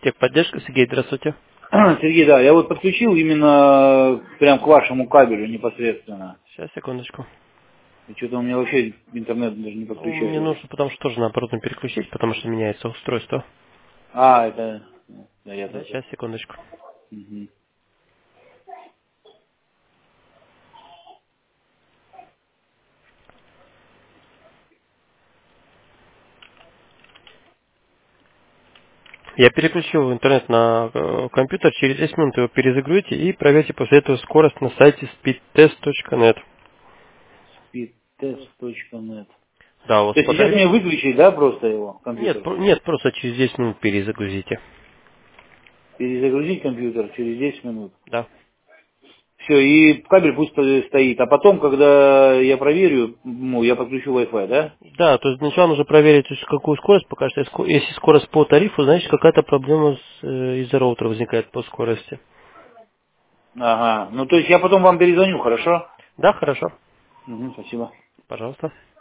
Техподдержка, Сергей, здравствуйте. Сергей, да, я вот подключил именно прям к вашему кабелю непосредственно. Сейчас, секундочку. И что-то у меня вообще интернет даже не Ну, мне подключается. нужно, потому что тоже наоборот переключить, потому что меняется устройство. А, это... Да, я Да, тоже. сейчас, секундочку. Мгм. Я переключил интернет на компьютер, через 10 минут его перезагрузите и проверьте после этого скорость на сайте speedtest.net. Speedtest.net. Да, у вас То есть сейчас подали? мне выключить, да, просто его, Нет, компьютер? нет, просто через 10 минут перезагрузите. Перезагрузить компьютер через 10 минут. Да. Все, и кабель пусть стоит. А потом, когда я проверю, ну, я подключу Wi-Fi, да? Да, то есть сначала нужно проверить, то есть, какую скорость, пока что если скорость по тарифу, значит какая-то проблема из-за роутера возникает по скорости. Ага. Ну, то есть я потом вам перезвоню, хорошо? Да, хорошо. Угу, спасибо. Пожалуйста.